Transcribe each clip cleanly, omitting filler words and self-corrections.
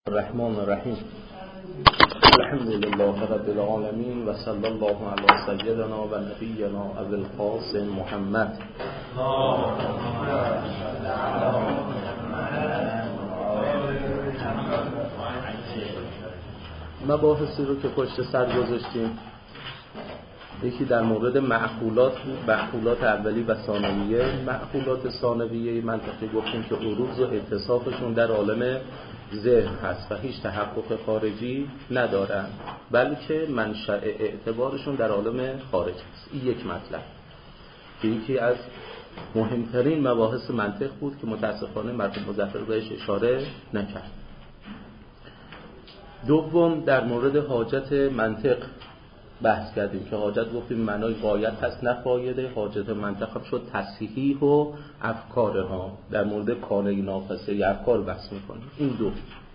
الرحمن الرحیم الحمد لله رب العالمین و صلی الله علی سیدنا و نبینا ابی القاسم محمد. مباحثی رو که پشت سر گذاشتیم، یکی در مورد معقولات بود، معقولات اولی و ثانویه. معقولات ثانویه منطقی گفتیم که عروض و اتصافشون در عالم ذهن هست و هیچ تحقق خارجی ندارن، بلکه منشأ اعتبارشون در عالم خارج هست. این یک مطلب که یکی از مهمترین مباحث منطق بود که متاسفانه مرحوم مظفر بهش اشاره نکرد. دوم در مورد حاجت منطق بحث کردیم که حاجت گفتیم معنای غایت هست نه فایده. حاجت منطق هم شد تصحیح و افکارها، در مورد کانه ناقصه افکار بحث میکنیم. این دو.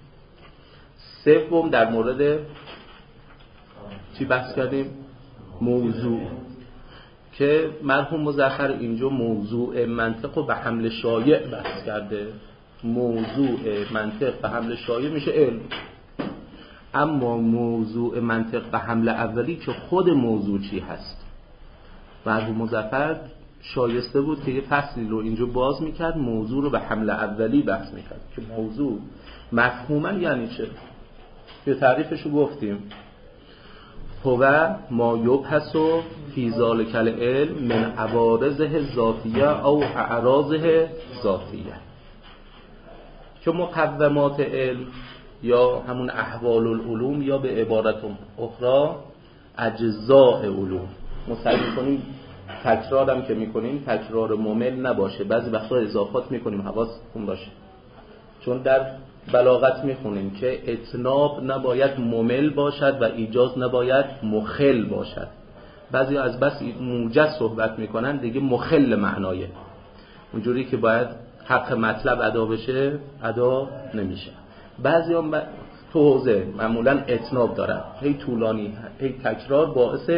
سوم در مورد چی بحث کردیم؟ موضوع، که مرحوم مظفر اینجا موضوع منطق رو به حمل شایع بحث کرده. موضوع منطق به حمل شایع میشه علم، اما موضوع منطق به حمل اولی که خود موضوع چی هست. مرحوم مظفر شایسته بود که یه فصلی رو اینجا باز میکرد، موضوع رو به حمل اولی بحث میکرد که موضوع مفهوما یعنی چه. که تعریفش رو گفتیم، هو ما یبحث فی ذلک العلم من عوارضه ذاتیه او اعراضه ذاتیه، که مقومات علم یا همون احوال العلوم یا به عبارت اخرى اجزاء علوم. مصحح کنیم تکرار هم که میکنیم تکرار ممل نباشه، بعضی وقتا اضافات میکنیم، حواستون باشه. چون در بلاغت میخونیم که اتناب نباید ممل باشد و ایجاز نباید مخل باشد. بعضی از بس موجز صحبت میکنن دیگه مخل معنایه، اونجوری که باید حق مطلب ادا بشه ادا نمیشه. بعضی هم تو حوزه معمولا اتناب دارن، هی طولانی هی تکرار باعث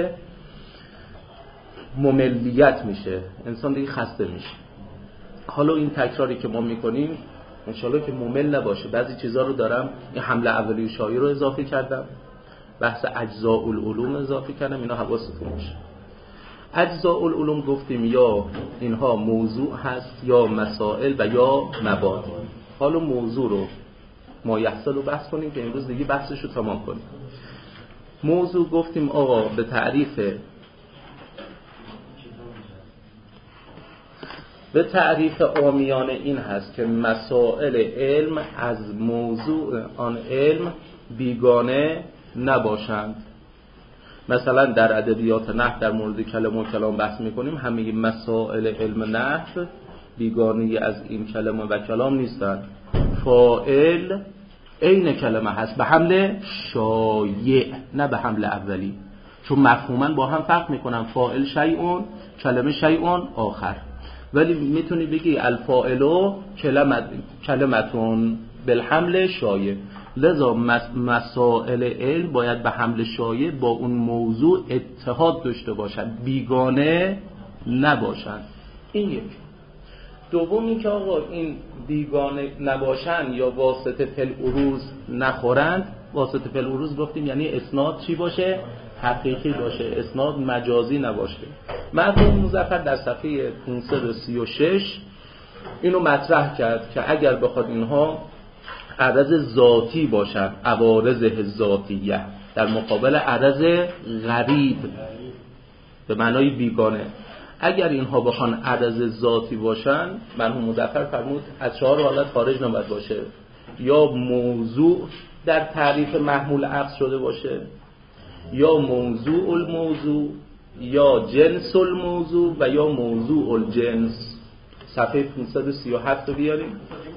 مملیت میشه، انسان دیگه خسته میشه. حالا این تکراری که ما میکنیم انشالله که ممل نباشه. بعضی چیزا رو دارم، این حمله اولی شایع رو اضافه کردم، بحث اجزاء العلوم اضافه کردم، اینا حواستون باشه. اجزاء العلوم گفتیم یا اینها موضوع هست یا مسائل و یا مبادی. حالا موضوع رو ما یحصل رو بحث کنیم که امروز دیگه بحثش رو تمام کنیم. موضوع گفتیم آقا به تعریف عامیانه این هست که مسائل علم از موضوع آن علم بیگانه نباشند. مثلا در ادبیات نحو در مورد کلمه و کلام بحث میکنیم، همه مسائل علم نحو بیگانه از این کلمه و کلام نیستند. فاعل عین کلمه هست به حمل شایع نه به حمل اولی، چون مفهوما با هم فرق میکنن. فاعل شیئون، کلمه شیئون آخر، ولی میتونی بگی الفاعلو کلمتون بالحمل شایع. لذا مسائل علم باید به حمل شایع با اون موضوع اتحاد داشته باشن، بیگانه نباشن. این یک. دوم این که آقا این بیگانه نباشن یا واسطه فی العروض نخورند. واسطه فی العروض گفتیم یعنی اسناد چی باشه؟ حقیقی باشه، اسناد مجازی نباشه. مرحوم مظفر در صفحه 536 اینو مطرح کرد که اگر بخواد اینها عرض ذاتی باشن، عوارض ذاتیه، در مقابل عرض غریب به معنای بیگانه، اگر اینها بخوان عرض ذاتی باشن، مرحوم مظفر فرمود از 4 حالت خارج نباید باشه. یا موضوع در تعریف محمول عقل شده باشه، یا موضوع الموضوع، یا جنس الموضوع و یا موضوع الجنس. صفحه 537 رو بیاریم.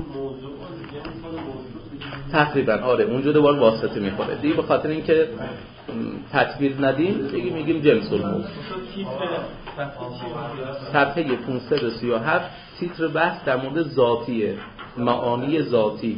تقریبا آره اونجا دوباره واسطه میخوره دیگه، به خاطر اینکه تطویل ندیم دیگه میگیم جنس الموضوع. صفحه 537 تیتر بحث در مورد ذاتیه، معانی ذاتی.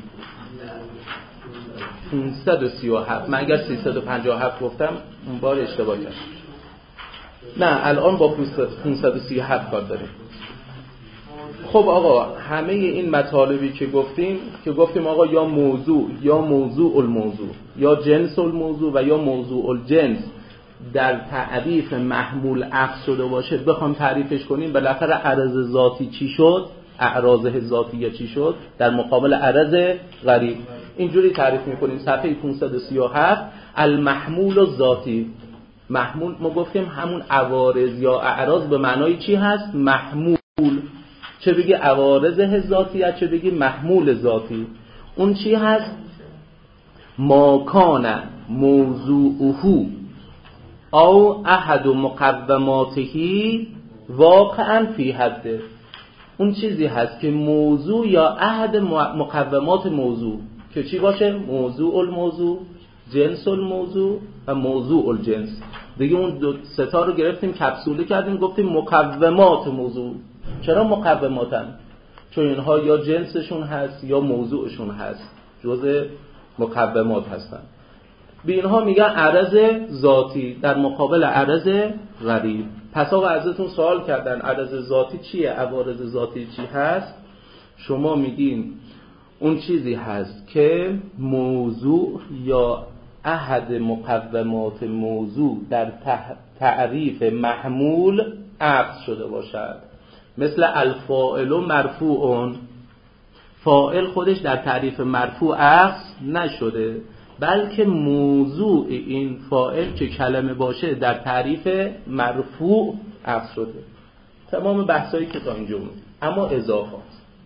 537 من اگر 357 گفتم اون بار اشتباه کردم. نه الان با 537 کار داریم. خب خب آقا همه این مطالبی که گفتیم آقا یا موضوع الموضوع یا جنس الموضوع و یا موضوع الجنس در تعریف محمول اخذ شده باشه، بخوام تعریفش کنیم بالاخره عرض ذاتی چی شد؟ اعراض ذاتیه چی شد؟ در مقابل عرض غریب. اینجوری تعریف میکنیم صفحه 537 المحمول الذاتی. محمول ما گفتیم همون عوارض یا اعراض به معنای چی هست؟ محمول. چه بگی عوارض ذاتیه چه بگی محمول ذاتی. اون چی هست؟ ما کان موضوعه او احد مقوماته واقعا فی حده. اون چیزی هست که موضوع یا احد مقومات موضوع که چی باشه؟ موضوع الموضوع، جنس الموضوع و موضوع الجنس. دیگه اون دو ستا رو گرفتیم کپسوله کردیم گفتیم مقومات موضوع. چرا مقوماتن؟ چون اینها یا جنسشون هست یا موضوعشون هست، جزء مقومات هستن. به اینها میگن عرض ذاتی در مقابل عرض غریب. پس آقا ازتون سوال کردن عرض ذاتی چیه؟ عوارض ذاتی چی هست؟ شما میگین اون چیزی هست که موضوع یا احد مقومات موضوع در تعریف محمول اخذ شده باشد. مثل الفاعل مرفوع، فاعل خودش در تعریف مرفوع اخذ نشده، بلکه موضوع این فاعل که کلمه باشه در تعریف مرفوع اخذ شده. تمام بحثایی که تا اینجا بود. اما اضافات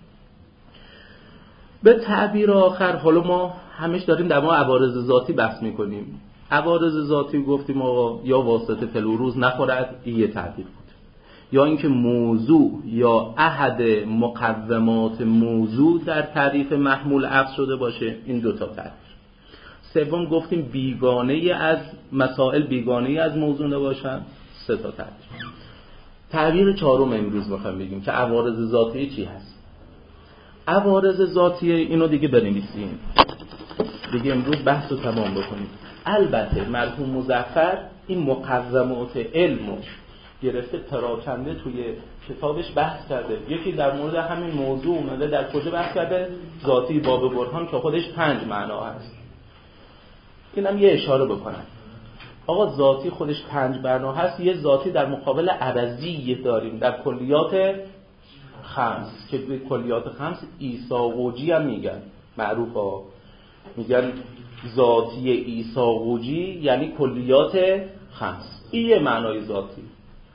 به تعبیر آخر، حالا ما همش داریم در ما عوارض ذاتی بحث میکنیم. عوارض ذاتی گفتیم آقا یا واسطه فلوروز نخورد، این یه تعبیر بود، یا اینکه موضوع یا احد مقومات موضوع در تعریف محمول اخذ شده باشه، این دوتا تعبیر. سوم گفتیم بیگانه از مسائل بیگانه از موضوع نباشن، سه تا تعبیر. تعبیر چهارم امروز میخوایم بگیم که عوارض ذاتی چی هست. عوارض ذاتی اینو دیگه بنویسیم دیگه، امروز بحث رو تمام بکنیم. البته مرحوم مظفر این مقومات علمو گرفته پراکنده توی کتابش بحث کرده. یکی در مورد همین موضوع اومده در کجا بحث کرده؟ ذاتی باب برهان که خودش 5 معنا هست. اینم یه اشاره بکنم. آقا ذاتی خودش 5 معنا هست. یه ذاتی در مقابل عرضی داریم در کلیات خمس که به کلیات خمس ایساقوجی هم میگن، معروف ها میگن ذاتی ایساقوجی یعنی کلیات خمس. این یه معنای ذاتی.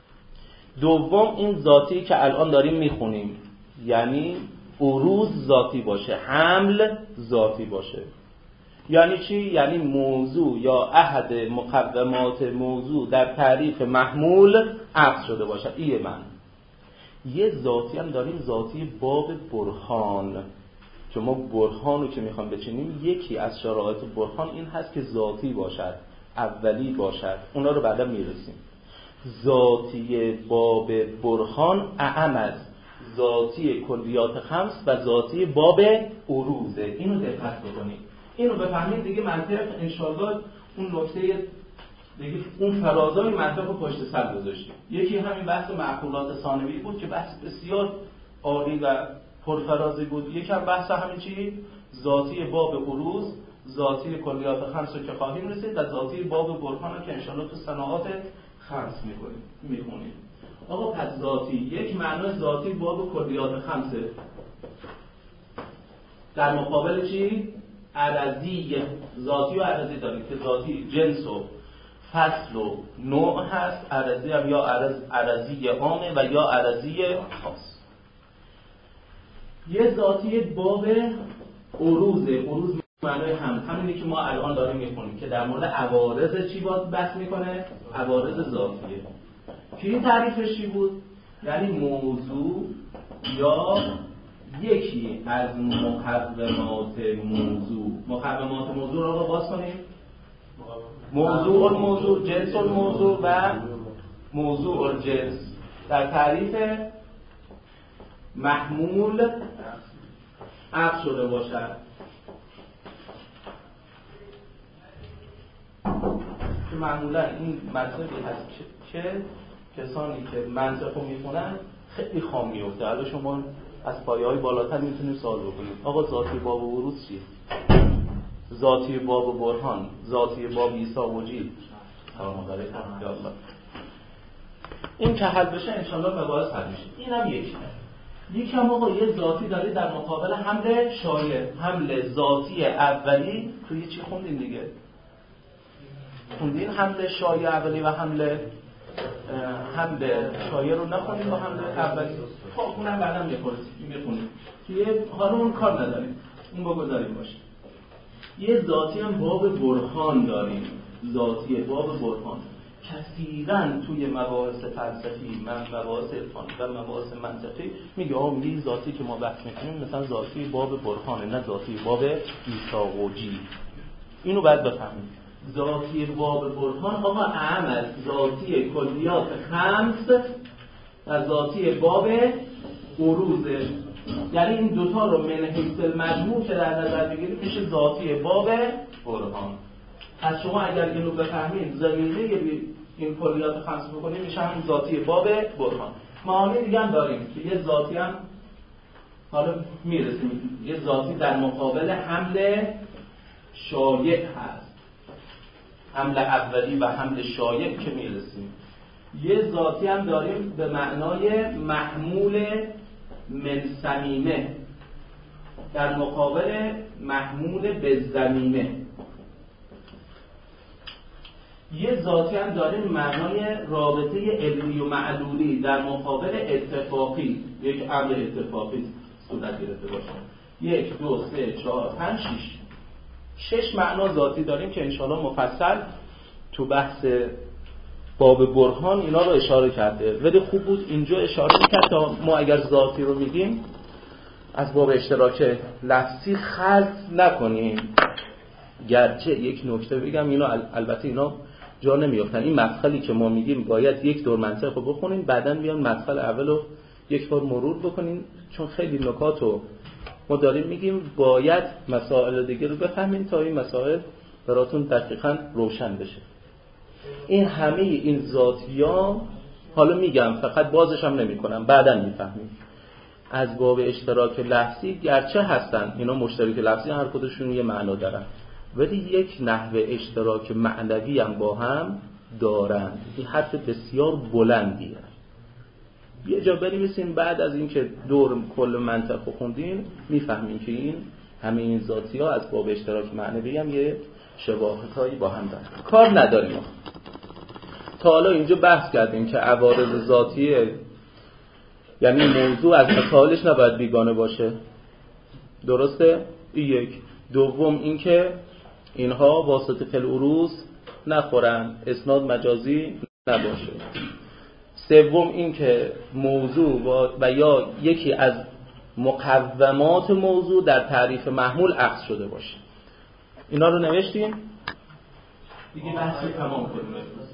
دوم این ذاتی که الان داریم میخونیم یعنی عروض ذاتی باشه، حمل ذاتی باشه. یعنی چی؟ یعنی موضوع یا احد مقومات موضوع در تعریف محمول اخذ شده باشه. این معنی. یه ذاتی هم داریم، ذاتی باب برهان. چون ما برهان رو که میخوام بچینیم یکی از شرایط برهان این هست که ذاتی باشد، اولی باشد. اونا رو بعدا میرسیم. ذاتی باب برهان اعم است ذاتی کلیات خمس و ذاتی باب عروضه. اینو دقت بکنید، اینو بفهمید دیگه منطق انشاءالله اون نکته دیگه اون فرازای منطق رو پشت سر گذاشتیم. یکی همین بحث معقولات ثانوی بود که بحث بسیار عالی و پرفرازی بود. یکی هم بحث همین چی؟ ذاتی باب عروض، ذاتی کلیات خمس رو که خواهیم رسید و ذاتی باب برهان که انشاءالله تو صناعات خمس میخونیم. آقا پس ذاتی یک معنی ذاتی باب کلیات خمسه، در مقابل چی؟ عرضی. ذاتی و عرضی داریم که ذاتی جنس و فصل و نوع هست، عرضی هم یا عرضی عامه و یا عرضی خاص. یه ذاتی باب عروضه. عروض معنای همینی که ما الان داریم میخونیم که در مورد عوارض چی باز بحث میکنه؟ عوارض ذاتیه. که این تعریفش چی بود؟ یعنی موضوع یا یکی از مقومات موضوع. مقومات موضوع رو باز کنیم. موضوع الموضوع، جنس الموضوع و موضوع الجنس در تعریف محمول اخذ شده باشد. که معمولا این مطلبی هست که کسانی که منطق رو میخونن خیلی خام میفته. حالا شما از پایه‌های بالاتر میتونیم سوال بکنیم آقا ذاتی باب و بروز چیه؟ ذاتی باب و برهان، ذاتی باب عیسی وجود. سلام علیکم یا الله. این که حل بشه انشالله مباحث حل میشه. اینم یکم آقا یه ذاتی داری در مقابل حمل شایع. حمل ذاتی اولی توی چی خوندین دیگه؟ خوندین حمل شایع اولی و حمل شایع رو نخونید با حمل اولی. خب اونم بعدا میخونید. یه حالا اون کار نداریم. اون بگذاریم باشه. یه ذاتی هم باب برهان داریم. ذاتی باب برهان کثیراً توی مباحث فلسفی، مباحث عرفانی و مباحث منطقی میگه ذاتی که ما بحث میکنیم مثلا ذاتی باب برهانه، نه ذاتی باب ایساقوجی. اینو باید بفهمید. ذاتی باب برهان آقا اعم از ذاتی کلیات خمس و ذاتی باب عروضه. یعنی این دوتا رو من حیث المجموع که در نظر بگیرید میشه ذاتی باب برهان. از شما اگر اینو بفهمید زمینه این کلیات خمس بکنید میشه همون ذاتی باب برهان. معانی دیگه هم داریم که یه ذاتی هم حالا میرسیم، یه ذاتی در مقابل حمل شایع هست، حمل اولی و حمل شایع که میرسیم. یه ذاتی هم داریم به معنای محمول من صمیمه در مقابل محمول به زمینه. یه ذاتی هم داریم معنای رابطه علمی و معلولی در مقابل اتفاقی. یک امر اتفاقی صورت گرفته باشه. 1 2 3 4 5 6 معنا ذاتی داریم که انشاءالله مفصل تو بحث باب برهان اینا رو اشاره کرده. ولی خوب بود اینجا اشاره میکرد تا ما اگر ذاتی رو میگیم از باب اشتراک لفظی خلط نکنیم. گرچه یک نکته بگم، اینا البته اینا جا نمیافتن. این مدخلی که ما میگیم باید یک دور منطق رو بخونیم، بعداً بیان مدخل اول رو یک بار مرور بکنیم، چون خیلی نکات رو ما داریم میگیم باید مسائل دیگه رو بفهمیم تا این مسائل براتون دقیقاً روشن بشه. این همه این ذاتی‌ها حالا میگم فقط بازش هم نمی‌کنم، بعداً میفهمیم. از باب اشتراک لفظی گرچه هستن اینا مشترک لفظی، هر کدومشون یه معنا دارن، ولی یک نحوه اشتراک معنوی هم با هم دارن. این حرف بسیار بلندیه. یه جا بنویسین بعد از اینکه دور کل منطق رو خوندین میفهمین که این همه این ذاتی‌ها از باب اشتراک معنوی هم یه شباهتایی با هم دارن. کار نداریم. تا حالا اینجا بحث کردیم که عوارض ذاتیه، یعنی موضوع از مسائلش نباید بیگانه باشه. درسته؟ یک. دوم اینکه اینها واسطه فی العروض نخورن، اسناد مجازی نباشه. سوم اینکه موضوع و یا یکی از مقومات موضوع در تعریف محمول عکس شده باشه. اینا رو نوشتیم دیگه، بحث تمام کنیم.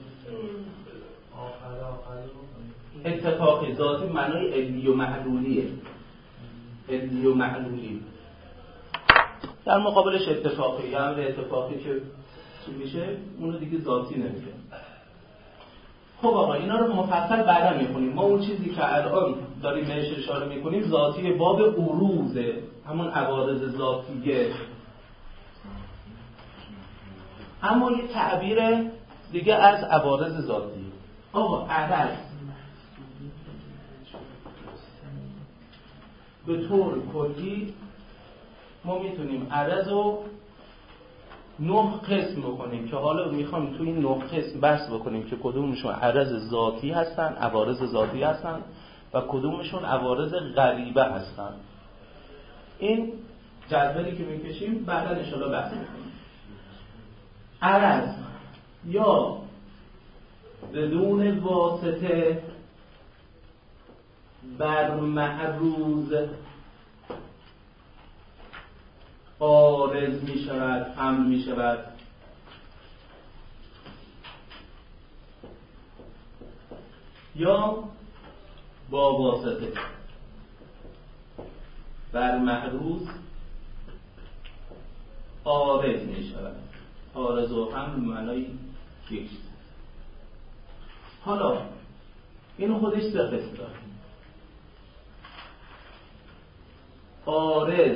اتفاقی ذاتی معنای علمی و معلولیه. علمی و معلولی در مقابلش اتفاقی، یعنی اتفاقی که چی میشه اونو دیگه ذاتی نمیگه. خب آقا اینا رو مفصل بعدا میخونیم. ما اون چیزی که الان داریم بهش اشاره میکنیم ذاتی باب عروضه، همون عوارض ذاتیه. اما یه تعبیر دیگه از عوارض ذاتی، آقا عرض به طور کلی ما میتونیم عرض رو 9 قسم بکنیم که حالا میخوام توی این 9 قسم بحث بکنیم که کدومشون عرض ذاتی هستن، عوارض ذاتی هستن و کدومشون عوارض غریبه هستن. این جدولی که میکشیم بعدا ان شاءالله بحث میکنیم. عرض یا بدون واسطه بر معروض عارض می شود، حمل می شود، یا با واسطه بر معروض عارض می شود. عارض و حمل معنای یک. حالا اینو خودش 3 قسم داره. عارض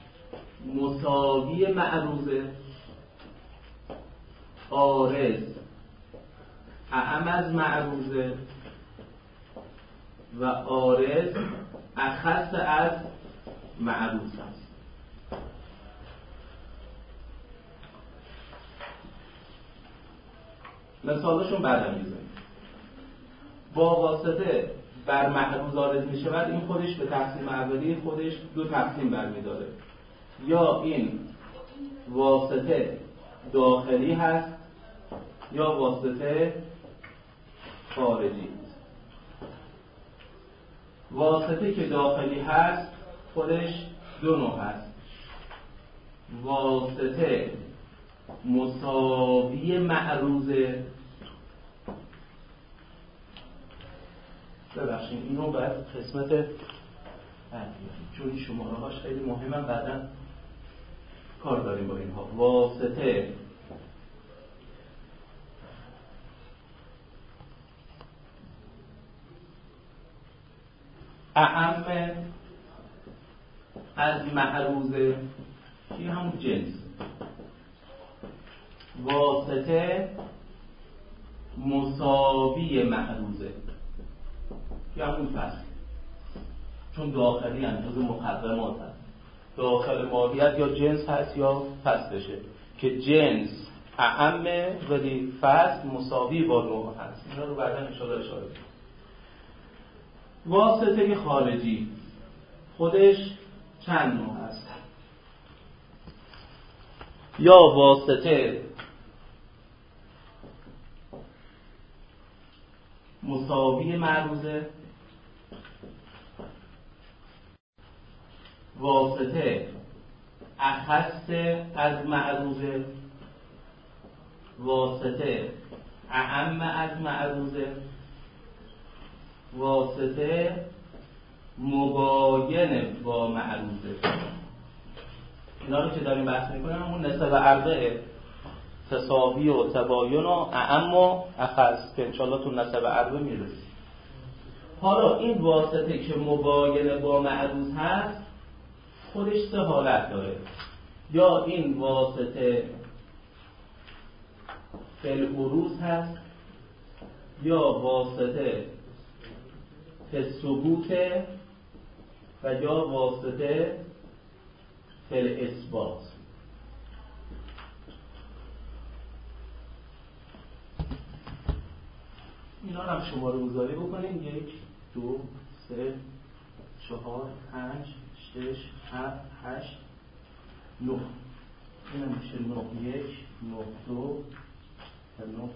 مساوی معروضه، عارض اعم از معروضه و عارض اخص از معروض است. مثالشون بعدم میزنیم. با واسطه بر معروض عارض میشه بعد این خودش به تقسیم اولی خودش دو تقسیم برمیداره. یا این واسطه داخلی هست یا واسطه خارجی. واسطه که داخلی هست خودش دو نوع هست. واسطه مساوی معروضه، ببخشید اینو باید قسمت چون این شماره هاش خیلی مهمه بعدا کار داریم با اینها. واسطه اعم از معروضه که همون جنس. واسطه مساوی معروضه که همون فصل، چون داخلی هم جز مقدمات هست. داخل ماهیت یا جنس هست یا فصلشه که جنس اعمه ولی فصل مساوی با نوع هست. اینا رو بعدا انشاءالله اشاره کنیم. واسطه خارجی خودش چند نوع هست. یا واسطه مساوی معروضه، واسطه اخص از معروضه، واسطه اعم از معروضه، واسطه مباین با معروضه. اینا رو که داریم بحث میکنیم همون نسب اربعه، تساوی و تباین و اعم و اخص که انشاءالله تو نسب اربعه میرسیم. حالا این واسطه که مباین با معروض هست خودش سه حالت داره. یا این واسطه فی‌العروض هست، یا واسطه فی‌الثبوت و یا واسطه فی‌الاثبات. اینا رو هم شماره گذاری بکنیم. 1 2 3 4 5 6 7 8 9. این میشه 9 1 9 2 و 9 3.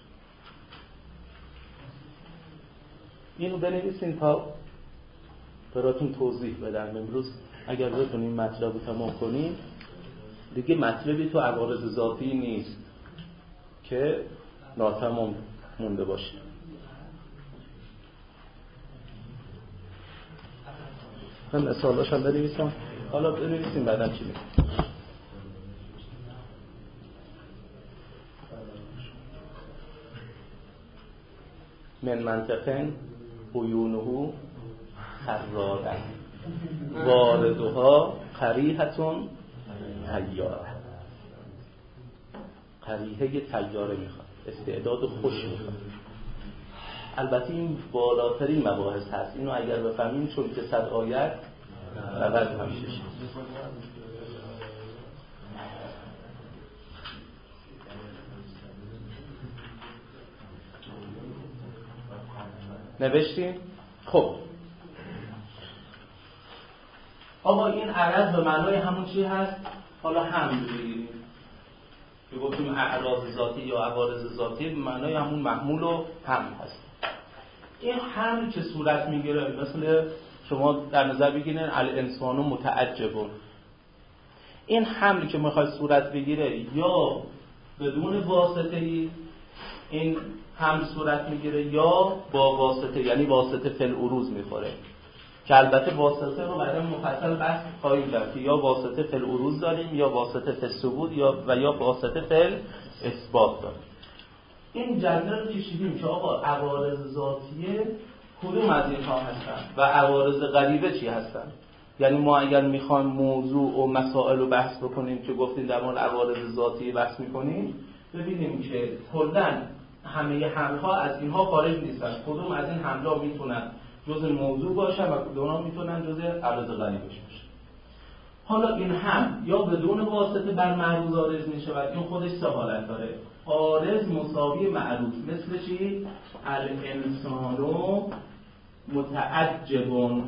اینو بنویسین تا براتون توضیح بدم. امروز اگر بتونیم مطلب رو تمام کنیم دیگه مطلبی تو عوارض ذاتی نیست که ناتمام مونده باشه. من مثالاش هم بنویسم. حالا بنویسیم بعدم چی میگم. من منطقن عیونه خراده واردها قریحتون تیاره. قریحه تیاره میخواد، استعداد خوش میخواد. البته این بالاترین مباحث هست. اینو اگر بفهمیم چون که 100 آیت فقط همیشه نوشتیم. خب آقا این عرض به معنای همون چی هست؟ حالا هم بگیریم که گفتیم اعراض ذاتی یا عوارض ذاتی به معنای همون محمول و هم هست. این هم که صورت میگیره مثل شما در نظر بگیرین الانسان متعجبون. این حملی که میخواد صورت بگیره یا بدون واسطه‌ای این هم صورت میگیره یا با واسطه، یعنی واسطه فی‌العروض میخوره که البته واسطه رو بعدا مفصل بحث خواهیم کرد که یا واسطه فی‌العروض داریم یا واسطه فی‌الثبوت یا واسطه فی‌الاثبات داریم. این جدول رو کشیدیم که آقا عوارض ذاتیه کدوم از اینها هستن و عوارض غریبه چی هستن. یعنی ما اگر میخوایم موضوع و مسائل رو بحث بکنیم که گفتیم در مورد عوارض ذاتی بحث میکنیم، ببینیم که کلاً همه حمل‌ها از اینها خارج نیستن. کدوم از این حمل‌ها میتونن جزء موضوع باشن و کدوم میتونن جزء عوارض غریبش باشن. حالا این هم یا بدون واسطه بر معروض عارض میشه و این خودش سه حالت داره. عارض مساوی معروض، مثل چی؟ الانسانو متعجبون.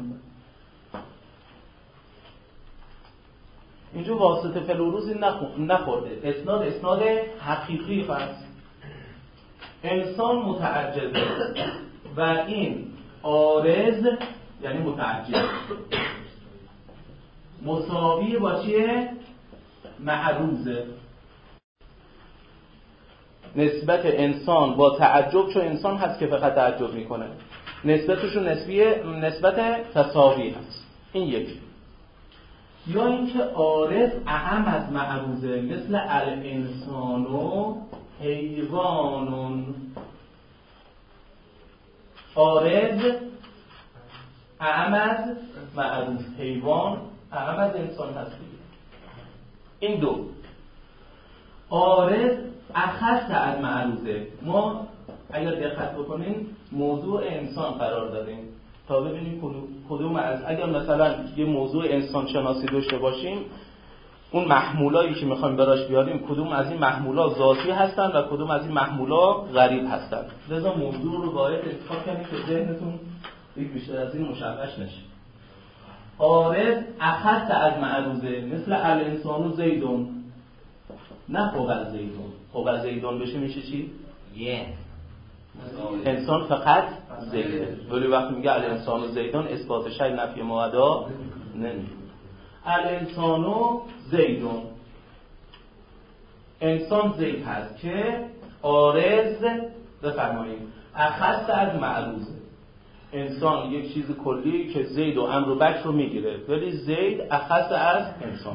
اینجا واسطه فلوروزی نخورده، اسناد حقیقی هست. انسان متعجبه و این عارض یعنی متعجب مساوی با چیه؟ معروضه. نسبت انسان با تعجب، چون انسان هست که فقط تعجب میکنه، نسبتشون نسبت تساوی هست. این یکی. یا اینکه عارض اعم از معروضه، مثل الانسانو حیوانون. عارض اعم از معروض، حیوان اعم از انسان هست. این دو. عارض اخص از معروضه. ما اگر دقت بکنیم موضوع انسان قرار دادیم تا ببینیم کدوم از، اگر مثلا یه موضوع انسان شناسی داشته باشیم، اون محمولایی که میخوایم براش بیاریم کدوم از این محمولا ذاتی هستن و کدوم از این محمولا غریب هستن. لذا موضوع رو باید انتخاب کنید که ذهنتون بیشتر از این مشوش نشه. عارض اخص از معروضه، مثل الانسانو زیدون، نه خوب زیدون. خوب زیدون بشه میشه چی؟ انسان فقط زیده. ولی وقتی میگه الانسانو زیدون اثبات شی نفی مبدا نمیگه. الانسانو زیدون، انسان زید هست که عارض بفرمایید اخص از معروضه. انسان یک چیز کلی که زید و امر و بک رو میگیره، ولی زید اخص از انسان.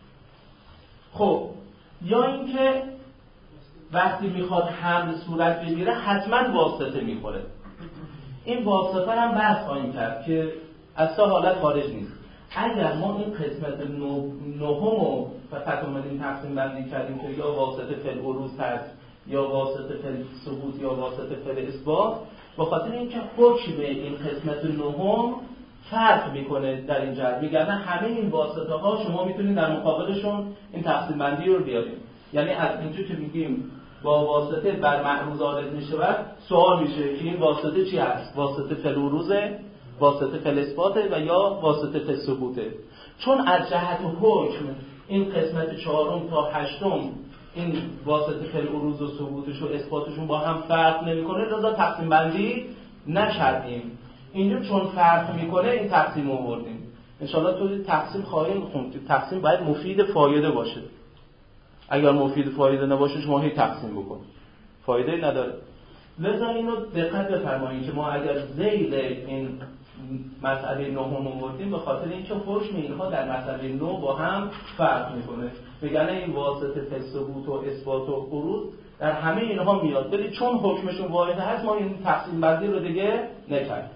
خب یا اینکه وقتی میخواد حمل صورت بگیره حتما واسطه میخوره. این واسطه هم بحث خواهیم کرد که از سه حالت خارج نیست. اگر ما این قسمت نهم فقط اومدیم تقسیم بندی کردیم که یا واسطه فی العروض هست یا واسطه فی ثبوت یا واسطه فی اثبات، به خاطر اینکه حکم این قسمت نهم فرق میکنه در این جهت. میگن همه این واسطه ها شما میتونید در مقابلشون این تقسیم بندی رو بیارید. یعنی از اینجا که میگیم با واسطه بر معروض عارض میشود، سوال میشه که این واسطه چی هست؟ واسطه فی العروضه، واسطه فی الاثباته و یا واسطه فی الثبوته. چون از جهت حکم این قسمت چهارم تا هشتم این واسطه فی العروض و ثبوتش و اثباتشون با هم فرق نمیکنه، لذا تقسیم بندی نکردیم. اینجا چون فرق میکنه این تقسیم آوردیم. ان شاءالله تو تقسیم خواهیم خوند. تقسیم باید مفید فایده باشه. اگر مفید فایده نباشه شما هی تقسیم بکن، فایده نداره. لذا اینو دقت بفرمایید که ما اگر ذیل این مسئله نهم آوردیم به خاطر اینکه حکم اینها در مسئله نو با هم فرق میکنه. میگن این واسطه فی ثبوت و اثبات و عروض در همه اینها میاد، ولی چون حکمشون واحد هست ما این تقسیم بندی رو دیگه نکردیم.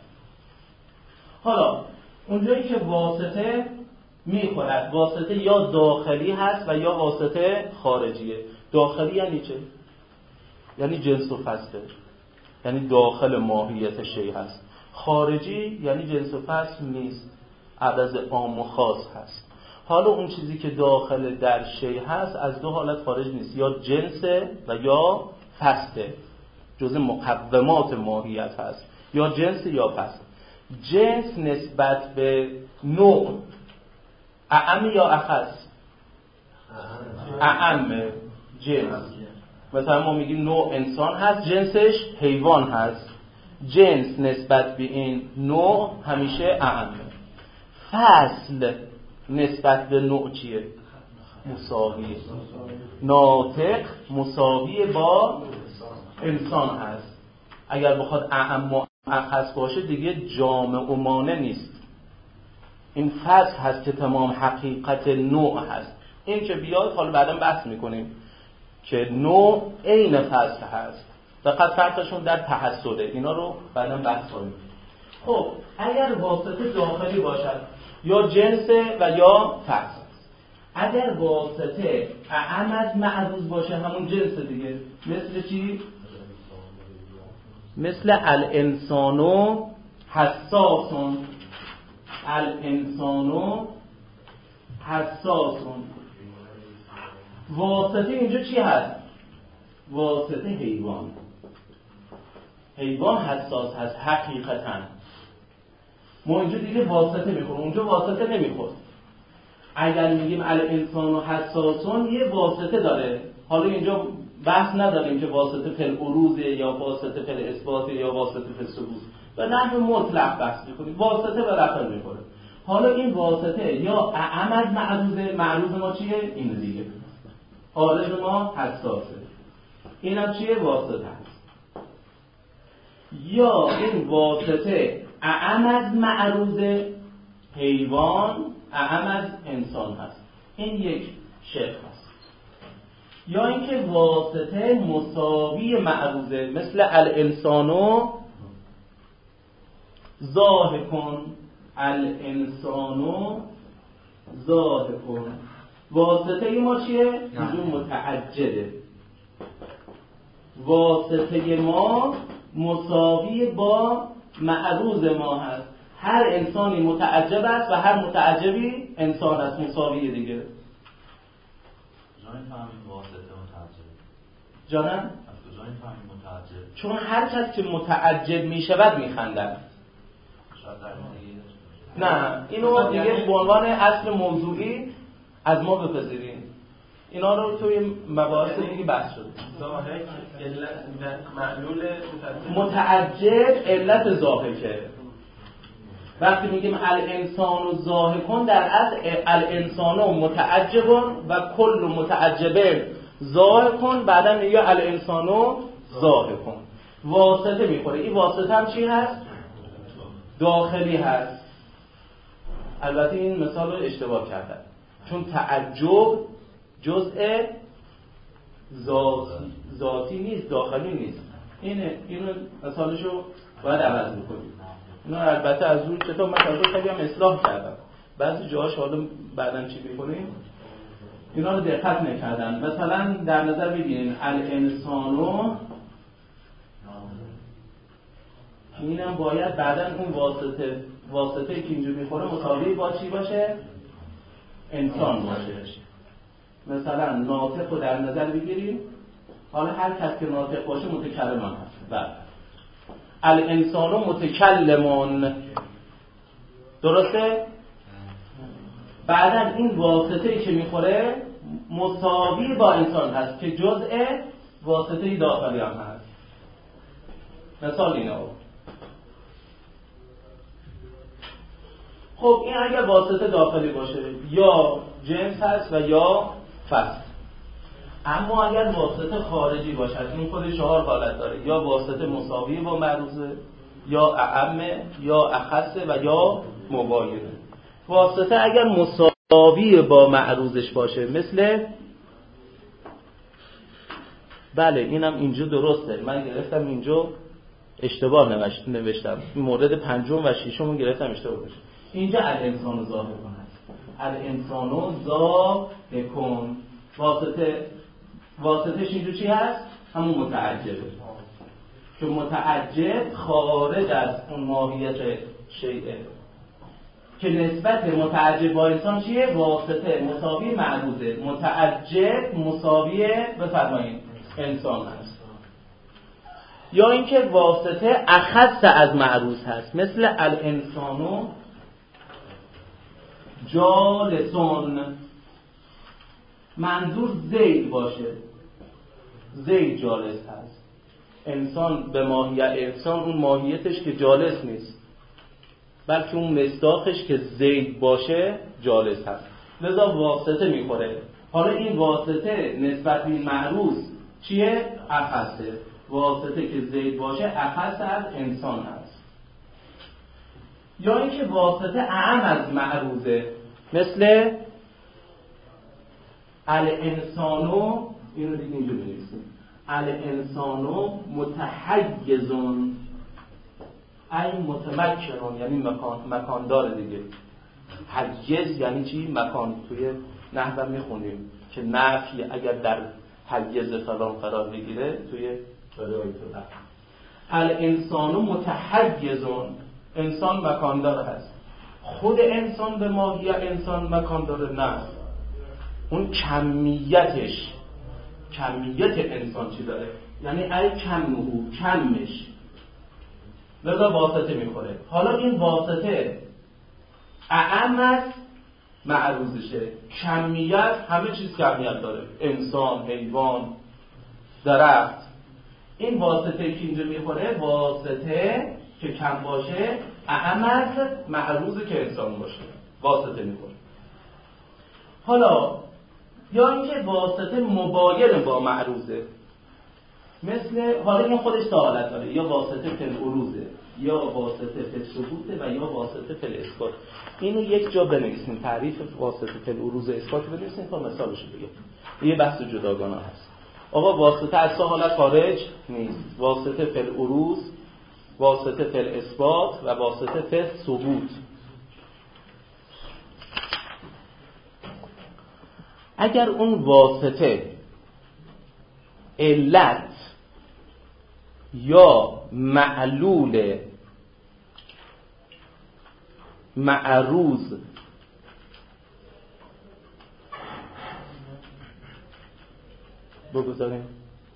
حالا اونجایی که واسطه میخورد، واسطه یا داخلی هست و یا واسطه خارجیه. داخلی یعنی چه؟ یعنی جنس و فصله، یعنی داخل ماهیت شی هست. خارجی یعنی جنس و فصل نیست، عوض عام و خاص هست. حالا اون چیزی که داخل در شی هست از دو حالت خارج نیست، یا جنسه و یا فصله، جزء مقومات ماهیت هست، یا جنس یا فصل. جنس نسبت به نوع اعم یا اخص؟ اعم جنس. مثلا ما میگیم نوع انسان هست، جنسش حیوان هست. جنس نسبت به این نوع همیشه اعمه. فصل نسبت به نوع چیه؟ مساویه. ناطق مساوی با انسان هست. اگر بخواد اعم و اخص باشه دیگه جامع و مانع نیست. این فصل هست که تمام حقیقت نوع هست. این که بیاد حالا بعدا بحث میکنیم که نوع عین فصل هست، فقط فرقشون در تحصله. اینا رو بعدا بحث کنیم. خب اگر واسطه داخلی باشد، یا جنس و یا فصل. اگر واسطه اعم از معروض باشه همون جنس دیگه. مثل چی؟ مثل الانسانو حساسون. الانسانو حساسون. واسطه اینجا چی هست؟ واسطه حیوان. حیوان حساس هست حقیقتا. ما اینجا دیگه واسطه میخورم، اونجا واسطه نمیخورد. اگر میگیم الانسان و حساسون یه واسطه داره. حالا اینجا بحث نداریم که واسطه فل عروضه یا واسطه فل اثباته یا واسطه فل ثبوت. به نحو مطلق بحث میکنیم. واسطه به رفع میخوره. حالا این واسطه یا اعم معروض ما چیه؟ این دیگه. عارض ما حساسه. اینم چیه؟ واسطه هست. یا این واسطه اعم از معروض حیوان، اعم از انسان هست. این یک شرط هست. یا اینکه واسطه مساوی معروضه، مثل الانسانو ضاحکون. الانسانو ضاحکون. واسطه ما چیه؟ اینجور متعجده. واسطه ما مساوی با معروض ما هست. هر انسانی متعجب است و هر متعجبی انسان است. مساویه دیگه. جانم فهمید واسطه متعجب. جانم؟ از کجا این فهمید متعجب؟ چون هر کس که متعجب می شود می خندد. شاید در دیگه. نه اینو دیگه به عنوان اصل موضوعی از ما بپذیریم. اینا رو توی مباحث دیگه بحث شده. ضاحک علت معلول متعجب علت ضاحکه. وقتی میگیم الانسان و ضاحکون در اصل الانسان و متعجبون و کل متعجبه ضاحکون، بعدا میگه الانسان و ضاحکون. واسطه میخوره. این واسطه هم چی هست؟ داخلی هست. البته این مثال رو اشتباه کردن، چون تعجب جزء ذاتی نیست، داخلی نیست. اینو مثالشو باید عوض بکنیم. اینا البته از روی کتاب مثلا خیلی هم اصلاح کردم. بعضی جاهاش حالا بعداً چی می‌کنیم؟ اینا رو دقت نکردن. مثلا در نظر بگیرین الانسانو، اینم باید بعداً اون واسطه که اینجا میخوره مساوی با چی باشه؟ انسان باشه. مثلا ناطق رو در نظر بگیریم. حالا هر کس که ناطق باشه متکلم هم هست. بله. الانسان متکلمون. درسته؟ بعدا این واسطه‌ای که میخوره مساوی با انسان هست که جزء واسطه داخلی هم هست. مثال اینا. خب این اگر واسطه داخلی باشه یا جنس هست و یا فصل. اما اگر واسطه خارجی باشد این خود 4 حالت داره. یا واسطه مساوی با معروضه، یا اعم، یا اخص و یا مباینه. واسطه اگر مساوی با معروضش باشه مثل، بله اینم اینجا درسته، من گرفتم اینجا اشتباه نوشتم. مورد 5 و 6 رو گرفتم اشتباه باشه. اینجا الانسان ضاحکون هست. الانسان ضاحکون. واسطهش اینجا چی هست؟ همون متعجبه. که متعجب خارج از اون ماهیت شیء. که نسبت متعجب با انسان چیه؟ واسطه مساوی معروضه. متعجب مساوی بفرمایید انسان هست. یا اینکه واسطه اخص از معروض هست، مثل الانسانو جالسون. منظور زید باشه، زید جالس هست. انسان به ماهیت انسان اون ماهیتش که جالس نیست، بلکه اون مصداقش که زید باشه جالس هست. لذا واسطه میخوره. حالا این واسطه نسبت به معروض چیه؟ اخصه. واسطه که زید باشه اخص از انسان هست. یا اینکه واسطه اعم از معروضه، مثل الانسانو، اینو دیگه اینجا بنویسیم، الانسانو متحیزون ای متمکنون، یعنی مکاندار دیگه. حیز یعنی چی؟ مکان. توی نحو میخونیم که نفی اگر در حیز فلان قرار بگیره توی الانسان متحیزون، انسان مکاندار هست. خود انسان به ماهیت انسان مکاندار نه، اون کمیت انسان چی داره؟ یعنی ای کمهو، کمش، لذا واسطه میخوره. حالا این واسطه اعم است معروضشه. کمیت همه چیز کمیت داره، انسان، حیوان، درخت. این واسطه که اینجا میخوره، واسطه که کم باشه اعم است معروضه که انسان باشه، واسطه میخوره. حالا یا اینکه واسطه مباین با معروضه، مثل حالا این خودش دو حالت داره، یا واسطه فی العروضه، یا واسطه فی الثبوت، و یا واسطه فی الاثبات. اینو یک جا بنویسیم، تعریف واسطه فی العروض اثبات بنویسیم تا مثالش بگم. یه بحث جداگانه هست. آقا واسطه از سه حالت خارج نیست: واسطه فی العروض، واسطه فی الاثبات و واسطه فی الثبوت. اگر اون واسطه علت یا معلول معروض بگذاریم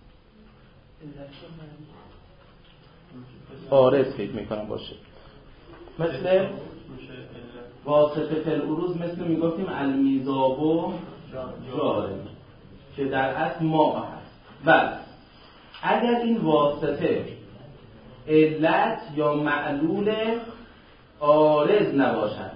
عارض فکر میکنم باشه، مثل واسطه فی العروض، مثل میگفتیم المیزاب و جارم که در اصل ما هست. و اگر این واسطه علت یا معلول عارض نباشد،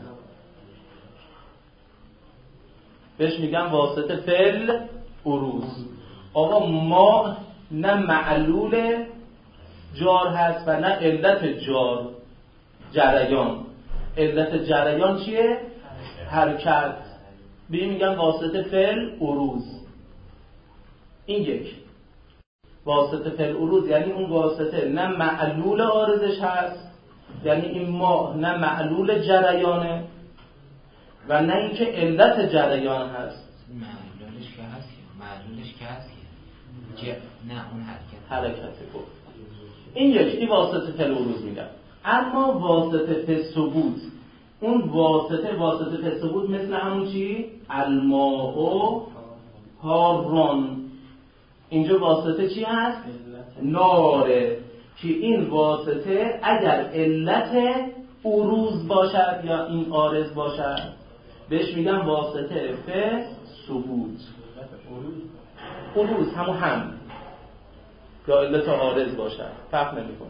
بهش میگم واسطه فی العروض. آقا ما نه معلول جار هست و نه علت جار، جریان. علت جریان چیه؟ حرکت. به میگن واسطه فی العروض. این یک واسطه فی العروض، یعنی اون واسطه نه معلول عارضش هست، یعنی این ما نه معلول جریانه و نه اینکه علت جریان هست. معلولش که هست، معلولش که هست نه اون حرکته بود. این یکی واسطه فی العروض میگن. اما واسطه فی الثبوت، اون واسطه فی الثبوت مثل همون چی؟ الماء حارون. اینجا واسطه چی هست؟ ناره. که این واسطه اگر علت عروض باشد یا این عارض باشد بهش میگن واسطه فی ثبوت. عروض همون هم یا علت عارض باشد، فرق نمی‌کنه.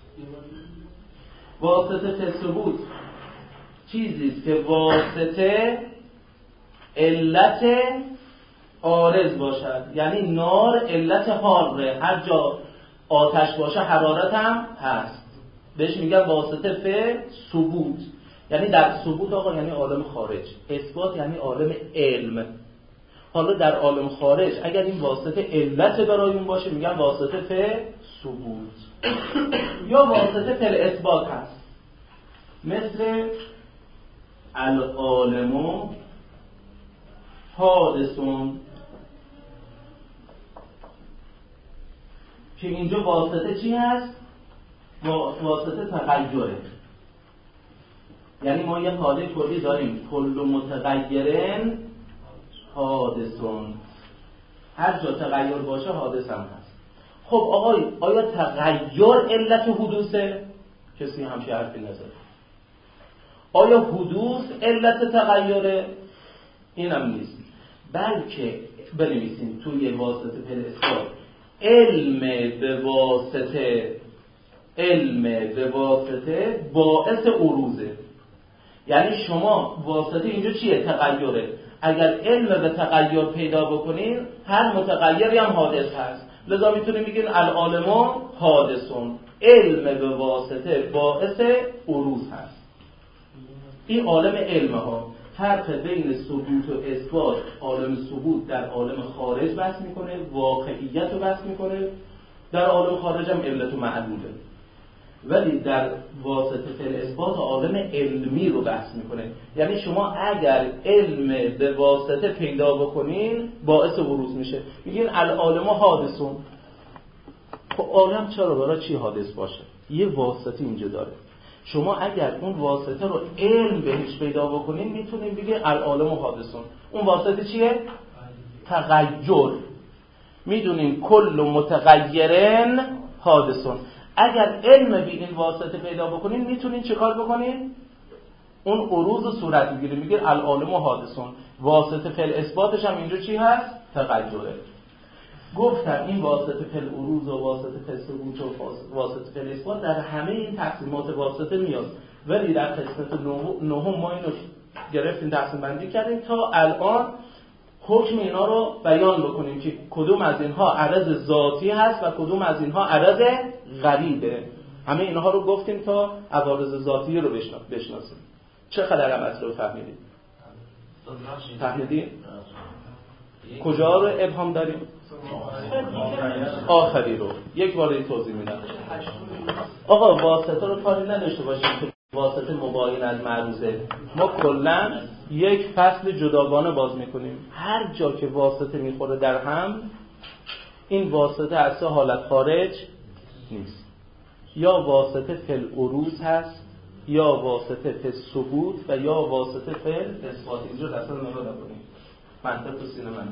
واسطه فی ثبوت چیزی است که واسطه علت عارض باشد، یعنی نار علت حاره، هر جا آتش باشه حرارت هم هست، بهش میگن واسطه فی ثبوت. یعنی در ثبوت آقا یعنی عالم خارج، اثبات یعنی عالم علم. حالا در عالم خارج اگر این واسطه علت برای اون باشه میگن واسطه فی ثبوت. یا واسطه فی الاثبات هست، مثل العالم حادثون، که اینجا واسطه چی هست؟ واسطه تغییره. یعنی ما یه قاعده کلی داریم: کل متغیرن حادثون، هر جا تغییر باشه حادث هم هست. خب آقای آیا تغییر علت حدوثه؟ کسی همچه حرفی نزد. آیا حدوث علت تغییره؟ اینم نیست. بلکه بنویسیم توی واسطه فی الاثبات علم به واسطه باعث عروضه. یعنی شما واسطه اینجا چیه؟ تغییره. اگر علم به تغییر پیدا بکنین هر متغیری هم حادث هست. لذا میتونیم بگیم العالم حادثون، علم به واسطه باعث عروض هست. این عالم علم ها. فرق بین ثبوت و اثبات: عالم ثبوت در عالم خارج بحث میکنه، واقعیت رو بحث میکنه، در عالم خارج هم علت و معلوله. ولی در واسطه فعل اثبات عالم علمی رو بحث میکنه. یعنی شما اگر علم به واسطه پیدا بکنین باعث بروز میشه. میگین العالم حادثون. خب عالم چرا برای چی حادث باشه؟ یه واسطه اینجا داره. شما اگر اون واسطه رو علم بهش پیدا بکنین میتونین بگین العالم حادثون. اون واسطه چیه؟ تغییر. میدونین کل متغیرن حادثون. اگر علم به این واسطه پیدا بکنین میتونین چه کار بکنین؟ اون عروض و صورت میگیره. میگه العالم و حادثون. واسطه فعل اثباتش هم اینجا چی هست؟ تغییره. گفتم این واسطه فعل عروض و واسطه فعل ثبوت و واسطه فعل اثبات در همه این تقسیمات واسطه میاد. ولی در قسمت نهم ما اینو گرفتیم تقسیم بندی کردیم تا الان حکم اینا رو بیان بکنیم که کدوم از اینها عرض ذاتی هست و کدوم از اینها عرض غریبه. همه اینها رو گفتیم تا عوارض ذاتی رو بشناسیم. چه قدر هم اصلا رو فهمیدیم؟ فهمیدیم؟ کجا رو ابهام داریم؟ آخری رو یک بار توضیح میدم. آقا واسطه رو کاری نداشته باشیم که واسطه مباین از معروضه. ما کلا یک فصل جداگانه باز میکنیم. هر جا که واسطه میخوره در هم، این واسطه از سه حالت خارج نیست. یا واسطه فی العروض هست، یا واسطه فی الثبوت و یا واسطه فی الاثبات. اینجا اصلا نگاه نکنیم. منطق تو سینه من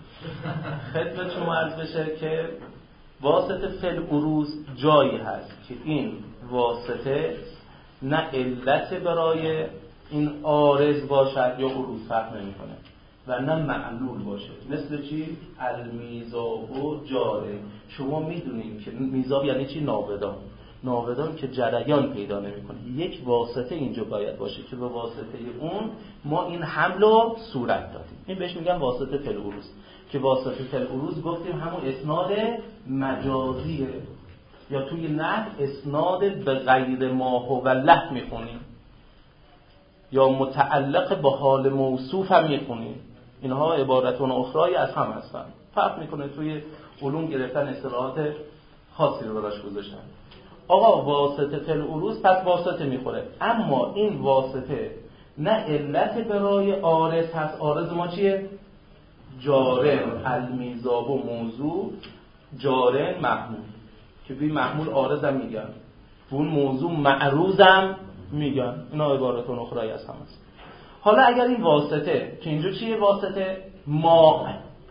خدمت شما عرض بشه که واسطه فی العروض جایی هست که این واسطه نه علت برای این عارض باشد یا عروض فرق نمی‌کنه و نه معلول باشه. مثل چی؟ المیزاب و جاره. شما میدونید که میزاب یعنی چی؟ ناودان که جریان پیدا نمی‌کنه. یک واسطه اینجا باید باشه که به واسطه اون ما این حمل و صورت دادیم. این بهش میگن واسطه فی العروض. که واسطه فی العروض گفتیم همون اسناد مجازیه، یا توی نحو اسناد به غیر ما هو له میخونیم، یا متعلق به حال موصوف هم میخونیم. اینها عبارتون اخرای از هم هستن. فرق میکنه، توی علوم گرفتن اصطلاحات خاصی رو براش گذاشتن. آقا واسطه فی العروض پس واسطه میخوره، اما این واسطه نه علت برای عارض هست. عارض ما چیه؟ جارن المیزاب و موضوع، جارن محمول، که بی محمول عارض هم میگن، اون موضوع معروض هم میگن. اینا عبارتون اخرای از هم هست. حالا اگر این واسطه که اینجا چیه؟ واسطه ما،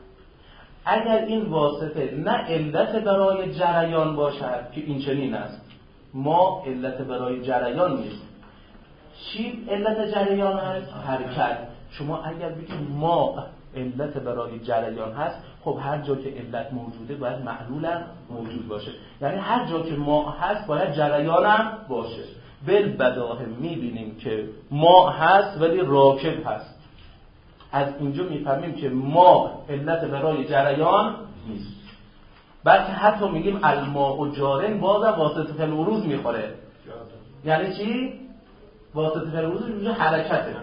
اگر این واسطه نه علت برای جریان باشد که این چنین است، ما علت برای جریان نیست. چی علت جریان هست؟ حرکت. شما اگر بگید ما علت برای جریان هست، خب هر جا که علت موجوده باید معلول هم موجود باشه. یعنی هر جا که ما هست باید جریان هم باشه. بالبداهه میبینیم که ما هست ولی راکب هست. از اینجا میفهمیم که ما علت برای جریان نیست. بلکه حتی میگیم الماء و جارن بازم واسطه فی العروض میخوره. یعنی چی؟ واسطه فی العروض اونجا حرکته.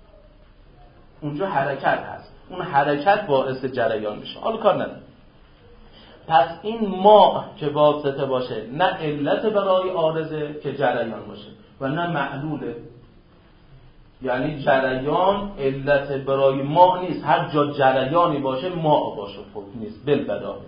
اونجا حرکت هست. اون حرکت باعث جریان میشه. حالا کار نداره. پس این ما که واسطه باشه، نه علت برای عارضه که جریان باشه و نه معلوله. یعنی جریان علت برای ما نیست. هر جا جریانی باشه ما باشه، خب نیست. بالبداهه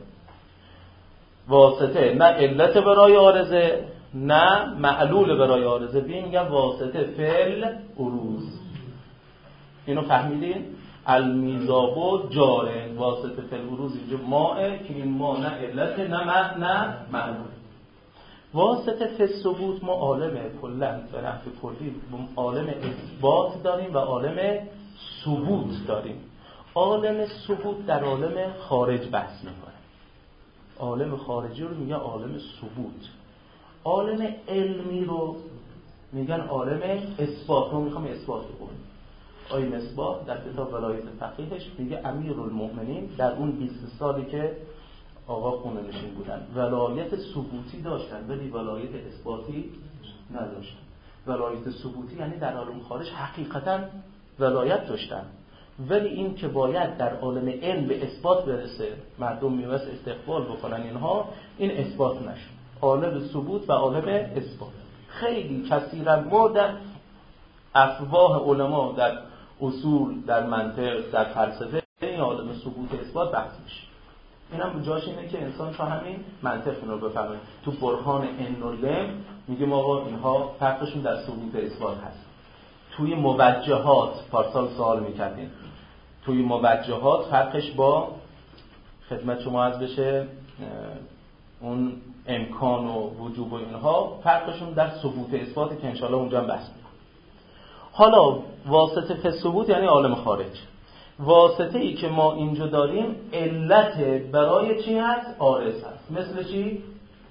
واسطه نه علت برای عارضه نه معلول برای عارضه. میگن واسطه فعل عروض. اینو فهمیدین؟ المیزاب و جاره. واسطه فعل عروض اینجا ماه که این ما نه علت نه معلول. واسطه فی الثبوت ما عالم کلا به نحو کلی عالم اثبات داریم و عالم ثبوت داریم. عالم ثبوت در عالم خارج بحث میکنه. عالم خارجی رو میگن عالم ثبوت. عالم علمی رو میگن عالم اثبات. ما میخوام اثبات بکنیم. آیه مصباح در کتاب ولایت فقیهش میگه امیرالمؤمنین در اون 20 سالی که آقا خونه نشین بودن ولایت ثبوتی داشتن ولی ولایت اثباتی نداشتن. ولایت ثبوتی یعنی در عالم خارج حقیقتا ولایت داشتن، ولی این که باید در عالم علم به اثبات برسه، مردم میوست استقبال بکنن اینها، این اثبات نشد. عالم ثبوت و عالم اثبات. خیلی کثیرا ما در افواه علما در اصول، در منطق، در فلسفه این عالم ثبوت اثبات بحث میشه. اینم جاش اینه که انسان تا همین منطق رو بفهمه. تو برهان ان و لم میگیم آقا اینها فرقشون در ثبوت اثبات هست. توی موجهات پارسال سوال میکردیم، توی موجهات فرقش با خدمت شما عرض بشه اون امکان و وجوب و اینها فرقشون در ثبوت اثبات که انشالله اونجا هم بحث میکنم. حالا واسطه فی ثبوت یعنی عالم خارج. واسطه ای که ما اینجا داریم علت برای چی هست؟ عارض هست. مثل چی؟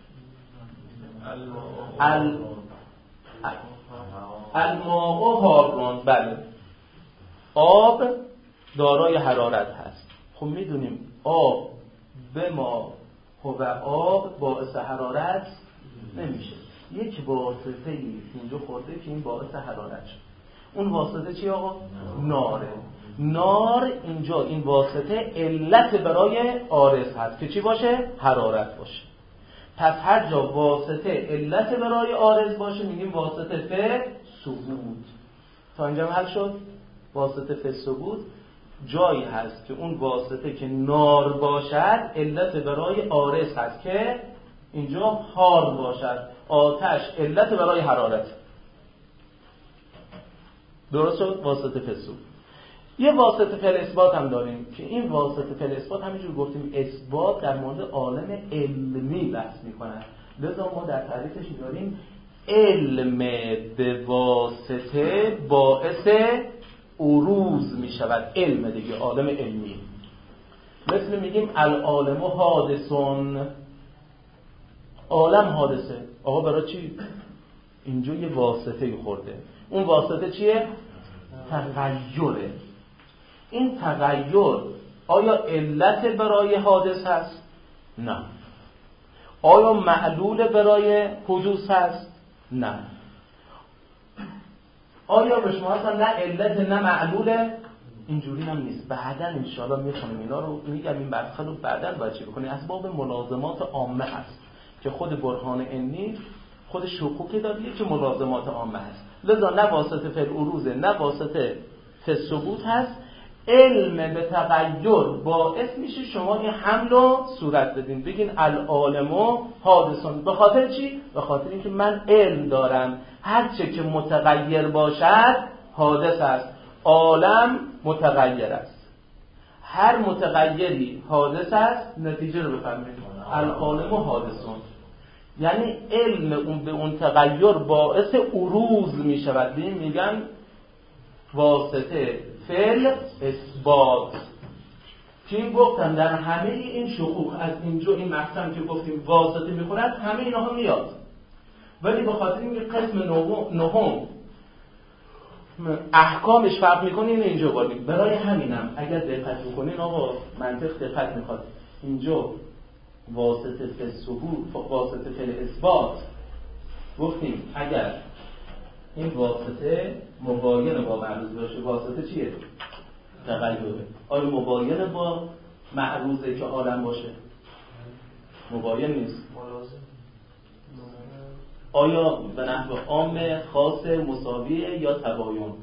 الماء حارون. بله، آب دارای حرارت هست. خب میدونیم آب به ما و آب باعث حرارت نمیشه. یک واسطه ای اینجا خورده که این باعث حرارت شد. اون واسطه چی آقا؟ ناره. نار اینجا این واسطه علت برای عارض هست که چی باشه؟ حرارت باشه. پس هر جا واسطه علت برای عارض باشه میگیم واسطه فی ثبوت. تا اینجا حل شد؟ واسطه فی ثبوت جایی هست که اون واسطه که نار باشد علت برای عارض هست که اینجا حار باشد. آتش علت برای حرارت. درست شد؟ واسطه فی ثبوت. یه واسطه فی اثبات هم داریم که این واسطه فی اثبات همینجور گفتیم اثبات در مورد عالم علمی بحث میکنه. لذا ما در تعریفش داریم علم به واسطه باعث عروض میشود. علم دیگه عالم علمی. مثل میگیم العالم حادثون، عالم حادثه. آقا برای چی؟ اینجا یه واسطه خورده. اون واسطه چیه؟ تغییره. این تغییر آیا علت برای حادث هست؟ نه. آیا معلول برای حدوث هست؟ نه. آیا به شما اصلا نه علت نه معلوله؟ اینجوری هم نیست. بعداً انشاءالله میخونیم اینا رو، میگم این بحثا رو بعداً باید چی بکنیم. اسباب ملازمات عامه هست که خود برهان انی خود شکوک دادیه که ملازمات عامه هست. لذا نه واسطه فی العروض نه واسطه فی الثبوت هست. علم به تغییر باعث میشه شما این حمل رو صورت بدین، بگین العالم حادثون. به خاطر چی؟ به خاطر اینکه من علم دارم هر چه که متغیر باشد حادث است. عالم متغیر است، هر متغیری حادث است. نتیجه رو بفهمید العالم حادثون یعنی علم اون به اون تغییر باعث عروض میشود. میگن واسطه فعل اثبات. که گفتن در همه این شقوق از اینجا این مقسم که گفتیم واسطه میخورد همه اینها میاد، ولی به خاطر اینکه قسم نهم احکامش فرق میکنه اینجا باریم. برای همینم اگر دقت بکنین آقا منطق دقت میخواد. اینجا واسطه فی ثبوت واسطه فی اثبات گفتیم اگر این واسطه مباین با معروض باشه واسطه چیه؟ تغییره. آیا مباین با معروضه که عالم باشه؟ مباین نیست. آیا به نحو عام خاص مساویه یا تباین؟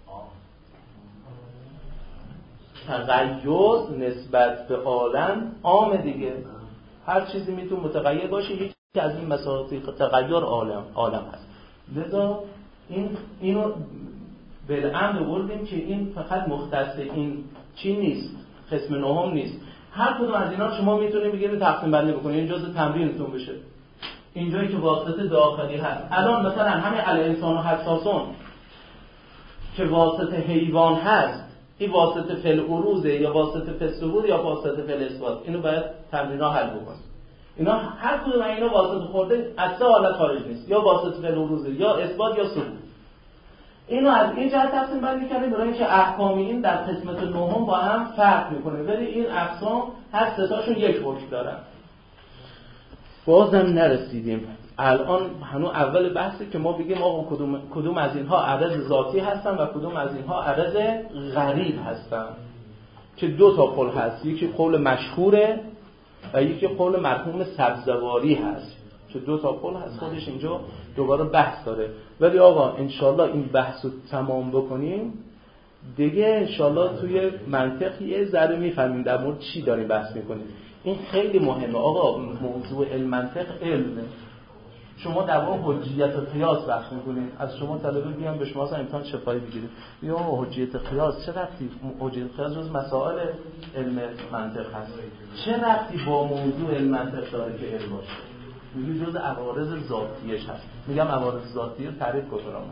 تغییر نسبت به عالم عام دیگه. هر چیزی میتونه متغیر باشه. یکی از این مسائل تغییر عالم هست. لذا اینو بالامر بردیم که این فقط مختص این چی نیست، قسم نهم نیست. هر کدوم از اینا شما میتونید بگیرید تقسیم بندی بکنید. این جزء تمرینتون بشه. اینجایی که واسطه داخلی هست. الان مثلا همه الانسان و حساسون که واسطه حیوان هست، این واسطه فی العروضه یا واسطه فی الثبوت یا واسطه فی الاثبات. اینو باید تمرینا حل بکنید. اینا هر کدوم اینا واسطه خورده از سه حالت خارج نیست، یا واسطه فی العروضه یا اثبات یا ثبوت. اینو از این جهت تقسیم بندی کردیم برای اینکه احکام این در قسمت نهم با هم فرق میکنه، ولی این اقسام هر سه تاشون یک حکم دارن. بازم نرسیدیم. الان هنوز اول بحثه که ما بگیم آقا کدوم از اینها عرض ذاتی هستن و کدوم از اینها عرض غریب هستن. که دو تا قول هست، یکی قول مشهوره و یکی قول مرحوم سبزواری هست که 2 تا پل هست، خودش اینجا دوباره بحث داره. ولی آقا انشالله این بحث رو تمام بکنیم دیگه انشالله توی منطق یه ذره میفهمیم در مورد چی داریم بحث میکنیم. این خیلی مهمه آقا. موضوع علم منطق علمه. شما در واقع حجیت قیاس بحث میکنید، از شما طلبه بیان به شما امتحان شفاهی بگیرید یا حجیت قیاس چه ربطی؟ حجیت قیاس جز مسائل علم منطق هست، چه ربطی با موضوع علم منطق داره که علم باشه؟ میگه جز عوارض ذاتیش هست. میگم عوارض ذاتی رو تعریف کنم.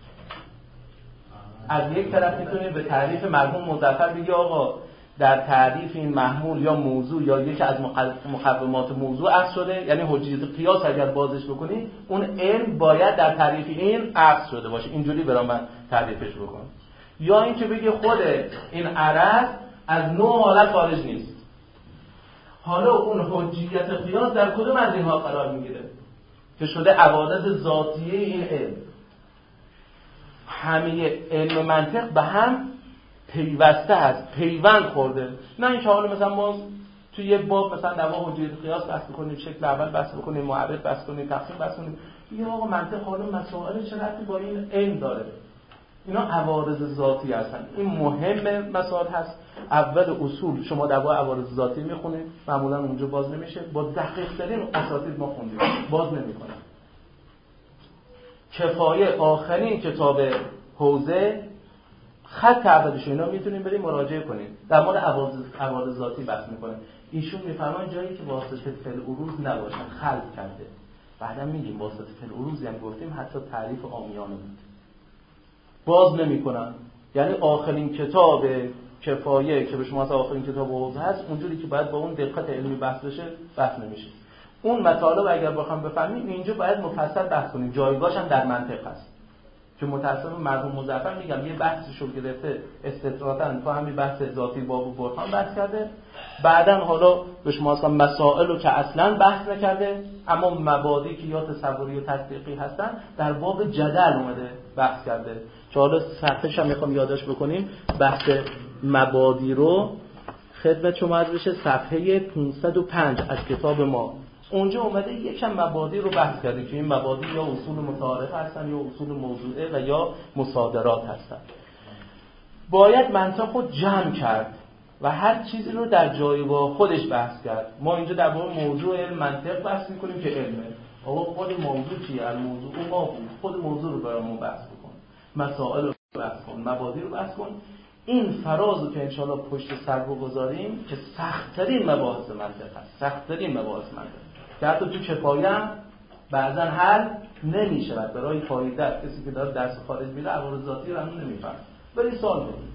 از یک طرف میتونید به تعریف مرحوم مظفر بگی آقا در تعریف این محمول یا موضوع یا یکی از مقومات موضوع عکس شده، یعنی حجیت قیاس اگر بازش بکنی اون علم باید در تعریف این عکس شده باشه. اینجوری برام من تعریفش بکنم. یا این که بگی خود این عرض از نوع حالت خارج نیست. حالا اون حجیت قیاس در کدوم از اینها قرار میگیره که شده عوارض ذاتیه این علم؟ همه علم منطق به هم پیوسته هست، پیوند خورده. نه اینکه حالا مثلا ما توی یه باب مثلا در واقع حجیت قیاس بحث بکنیم، شکل اول بحث بکنیم، معرف بحث کنیم، تقسیم بحث کنیم. یا آقا منطق حالا مسائل چه ربطی با این علم داره؟ اینا عوارض ذاتی هستن. این مهم مسائل هست. اول اصول شما در واقع عوارض ذاتی میخونید، معمولا اونجا باز نمیشه. با دقیق ترین اساتید ما خوندیم، باز نمیکنه. کفایه آخرین کتاب حوزه خط اولش اینا میتونیم بریم مراجعه کنیم. در مورد عوارض ذاتی بحث میکنه. ایشون میفرمان جایی که واسطه فعل عروض نباشن خلق کرده. بعدا میگیم واسطه فعل عروض هم گفتیم حتی تعریف عامیانه بود. باز نمیکنن. یعنی آخرین کتاب کفایه که به شما آخرین کتاب حوزه هست، اونجوری که باید با اون دقت علمی بحث بشه بحث نمیشه. اون مطالب اگر بخوام بفهمیم اینجا باید مفصل بحث کنیم. جایگاهش هم در منطق هست. که متأسفانه مرحوم مظفر میگم یه بحثشو گرفته استطرادا تو همین بحث ذاتی باب و برهان بحث کرده، بعدن حالا به شما اصلا مسائل رو که اصلا بحث نکرده، اما مبادی که یا تصوری و تطبیقی هستن در باب جدل اومده بحث کرده. که حالا صفحه‌ش هم میخوام یادداشت بکنیم، بحث مبادی رو خدمت شما عرض بشه صفحه 505 از کتاب ما. اونجا اومده یکم مبادی رو بحث کرده که این مبادی یا اصول متعارف هستن یا اصول موضوعه و یا مصادرات هستن. باید منطق رو جمع کرد و هر چیزی رو در جایگاه خودش بحث کرد. ما اینجا در مورد موضوع علم منطق بحث میکنیم که علمه. آقا خود موضوع چیه؟ الموضوع ما بود. خود موضوع رو برامون بحث بکن. مسائل رو بحث کن، مبادی رو بحث کن. این فراز رو که انشاءالله پشت سر بگذاریم که سخت‌ترین مباحث منطق هست. سخت‌ترین مباحث منطق که حتی تو کفایه هم بعضا حل نمیشه. برای فایده کسی که داره درس خارج میره عوارض ذاتی رو هم نمیفهمه. ولی سوال کنید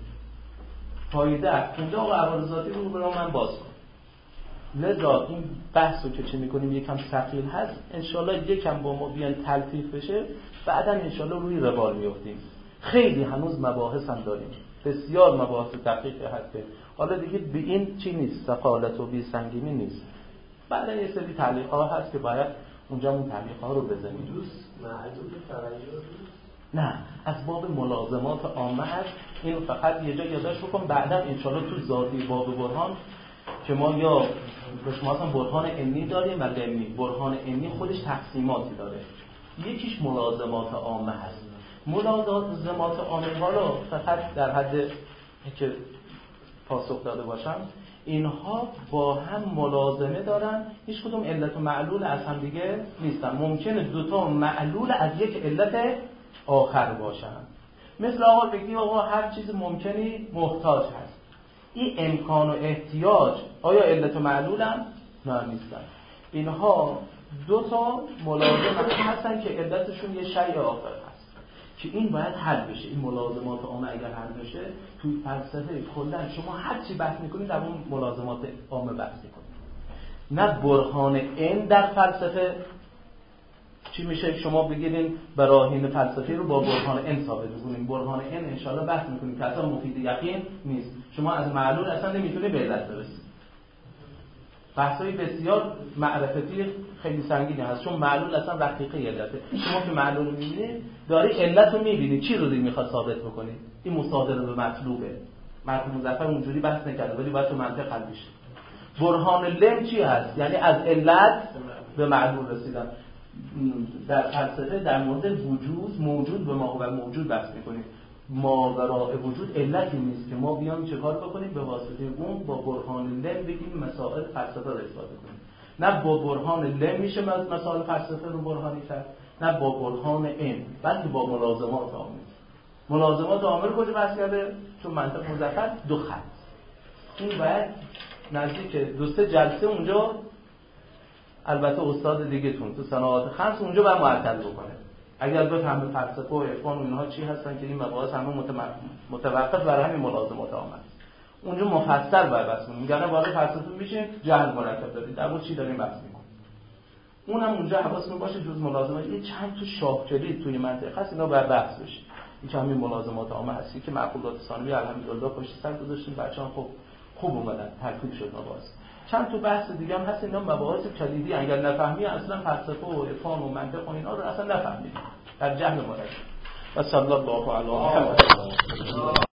فایده اونجا عوارض ذاتی رو برام من باز کنم. لذا این بحث رو که چه میکنیم یکم ثقیل هست، انشالله یکم با ما بیان تلطیف بشه، بعدا انشالله روی روال میافتیم. خیلی هنوز مباحث هم داریم، بسیار مباحث دقیقی هست که حالا دیگه به این چی نیست، ثقالت و بی سنگینی نیست. بعدا یه سری تعلیق ها هست که باید اونجا اون تعلیق ها رو بزنیم. دوست معدود فرعی نه، از باب ملازمات عامه هست. این فقط یه جا یادداشت بکن، بعدا انشالله تو ذاتی باب برهان که ما یا به شما اصلا برهان عنی داریم و ضمنی. برهان عنی خودش تقسیماتی داره. یکیش ملازمات عامه هست. ملازمات عامه ها رو فقط در حد که پاسخ داده باشم، اینها با هم ملازمه دارن، هیچ کدوم علت و معلول از هم دیگه نیستن. ممکنه دوتا معلول از یک علت آخر باشن. مثل آقا بگی آقا هر چیز ممکنی محتاج هست. این امکان و احتیاج آیا علت و معلول هم؟ نه نیستن. اینها دوتا ملازمه هستن که علتشون یه شیء آخر هست که این باید حل بشه. این ملازمات عامه اگر حل بشه توی فلسفه کلا شما هر چی بحث میکنید در اون ملازمات عامه بحث میکنید. نه برهان این در فلسفه چی میشه شما بگیرین براهین فلسفی رو با برهان این ثابت بکنین. برهان این انشالله بحث میکنیم که اصلا مفید یقین نیست. شما از معلول اصلا نمیتونی به علت برسید. بحثای بسیار معرفتی خیلی سنگینی هست، چون معلول اصلا رقیقه علته. شما که معلول میبینید داری علت رو میبینید، چی رو دیگه میخواد ثابت بکنید؟ این مصادره به مطلوبه. مرحوم مظفر اونجوری بحث نکرده ولی باید تو منطق حل بشه. برهان لم چی هست؟ یعنی از علت به معلول رسیدن. در فلسفه در مورد وجود، موجود به ما و موجود بحث میکنیم. ماوراء وجود علتی نیست که ما بیام چه کار بکنیم، به واسطه اون با برهان لم بگیم مسائل فلسفه رو اثبات کنیم. نه با برهان لم میشه مسائل فلسفه رو برهانی کرد، نه با برهان علم، بلکه با ملازمات عامل. ملازمات عامل کجا بحث کرده؟ چون منطق مزخرف دو خط. این باید نزدیک 2-3 جلسه اونجا، البته استاد دیگه تو صناعات خمس اونجا باید معطل بکنه. اگر بفهمه فلسفه و عرفان و اینها چی هستن که این مباحث همه متوقف بر همین ملازمات عامل. اونجا مفصل باید بحث کنیم. میگن وارد فلسفه میشیم جهل مرکب داریم، در مورد چی داریم بحث میکنیم. اونم اونجا حواستون باشه جز ملازمات یه چند تا شاخ کلید توی منطق هست، اینا باید بحث بشه. این همین ملازمات عامه هستی که معقولات ثانوی الحمدلله پشت سر گذاشتیم، بچه‌ها خوب اومدن، ترکیب شد مباحث. چند تا بحث دیگه هم هست، اینا مباحث کلیدی، اگر نفهمی اصلا فلسفه و عرفان و منطق و اینا رو اصلا نفهمیدی، در جهل مرکب. و صلی الله علی محمد.